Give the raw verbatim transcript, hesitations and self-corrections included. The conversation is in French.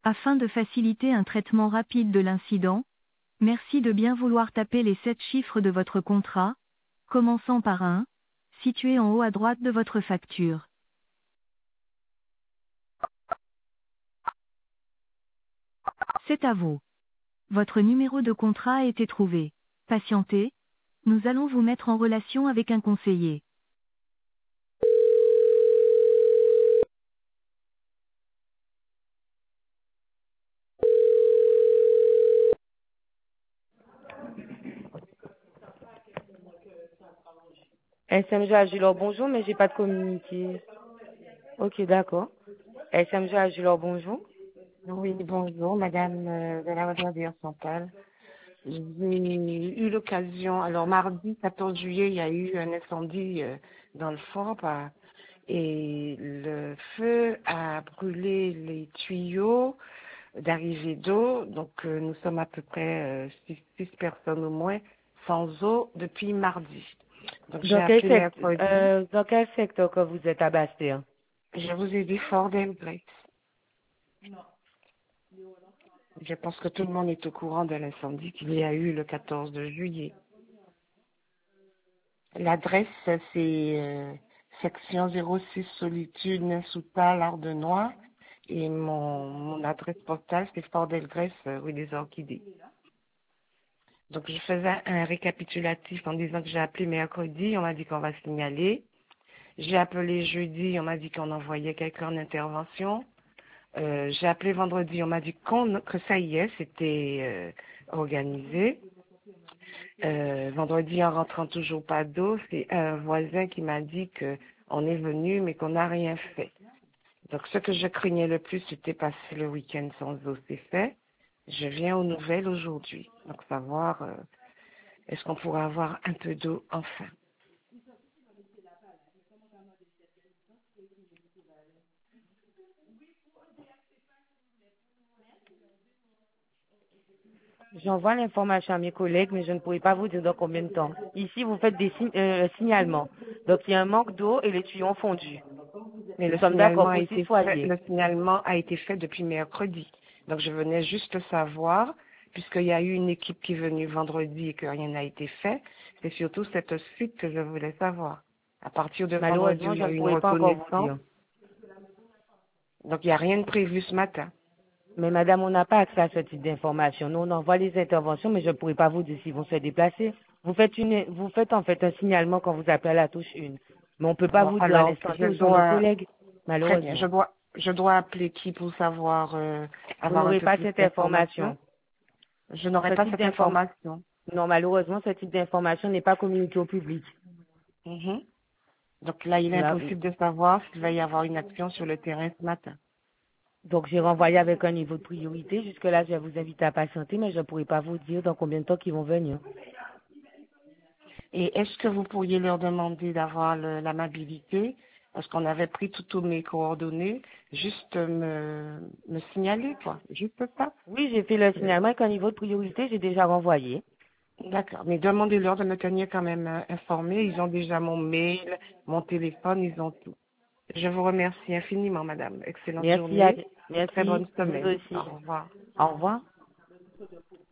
Afin de faciliter un traitement rapide de l'incident, merci de bien vouloir taper les sept chiffres de votre contrat, commençant par un, situé en haut à droite de votre facture. C'est à vous. Votre numéro de contrat a été trouvé. Patientez, nous allons vous mettre en relation avec un conseiller. S M G Agilor, bonjour, mais j'ai pas de communiqué. Ok, d'accord. S M G Agilor, bonjour. Oui, bonjour, madame euh, de la Rivière Centrale. J'ai eu l'occasion, alors mardi quatorze juillet, il y a eu un incendie euh, dans le fort bah, et le feu a brûlé les tuyaux d'arrivée d'eau. Donc euh, nous sommes à peu près euh, six, six personnes au moins sans eau depuis mardi. Donc j'ai Dans quel appelé secteur, mercredi. euh, dans quel secteur que vous êtes à Bastille? Je vous ai dit Fort Grace. Je pense que tout le monde est au courant de l'incendie qu'il y a eu le quatorze de juillet. L'adresse, c'est euh, section zéro six Solitude, Nassouta, l'Ardenois. Et mon, mon adresse postale, c'est Fort Delgrès, euh, rue des Orchidées. Donc, je faisais un récapitulatif en disant que j'ai appelé mercredi, on m'a dit qu'on va signaler. J'ai appelé jeudi, on m'a dit qu'on envoyait quelqu'un en intervention. Euh, j'ai appelé vendredi, on m'a dit qu'on, que ça y est, c'était euh, organisé. Euh, vendredi, en rentrant toujours pas d'eau, c'est un voisin qui m'a dit que on est venu, mais qu'on n'a rien fait. Donc, ce que je craignais le plus, c'était passer le week-end sans eau, c'est fait. Je viens aux nouvelles aujourd'hui. Donc, savoir, euh, est-ce qu'on pourra avoir un peu d'eau enfin? J'envoie l'information à mes collègues, mais je ne pourrai pas vous dire dans combien de temps. Ici, vous faites des sign- euh, signalements. Donc, il y a un manque d'eau et les tuyaux ont fondu. Mais Nous le sommes d'accord signalement a pour six été fait, foyers. le signalement a été fait depuis mercredi. Donc, je venais juste savoir, puisqu'il y a eu une équipe qui est venue vendredi et que rien n'a été fait. C'est surtout cette suite que je voulais savoir. À partir de vendredi où Malheureusement, il y je a ne eu une pourrai pas encore vous reconnaissance, dire. donc il n'y a rien de prévu ce matin. Mais madame, on n'a pas accès à ce type d'information. Nous, on envoie les interventions, mais je ne pourrai pas vous dire s'ils vont se déplacer. Vous faites une, vous faites en fait un signalement quand vous appelez à la touche une. Mais on ne peut pas Bon, vous dire à alors, l'instant T je où sont nos dois, collègues, très bien, je malheureusement. dois, je dois appeler qui pour savoir, euh, Vous avoir un n'aurez peu pas plus cette d'informations? information. Je n'aurai Ce pas type cette d'information, information. non, malheureusement, ce type d'information n'est pas communiqué au public. Mhm. Donc là, il est Là, impossible de savoir s'il va y avoir une action sur le terrain ce matin. donc, j'ai renvoyé avec un niveau de priorité. Jusque-là, je vais vous inviter à patienter, mais je ne pourrai pas vous dire dans combien de temps qu'ils vont venir. Et est-ce que vous pourriez leur demander d'avoir le- l'amabilité, parce qu'on avait pris toutes mes coordonnées, juste me, me signaler, quoi. Juste ça. Oui, j'ai fait le signalement avec un niveau de priorité, j'ai déjà renvoyé. D'accord. Mais demandez-leur de me tenir quand même euh, informée. Ils ont déjà mon mail, mon téléphone, ils ont tout. Je vous remercie infiniment, madame. Excellente Merci, à- journée. Très merci, bonne vous semaine. aussi. Au revoir. Au revoir.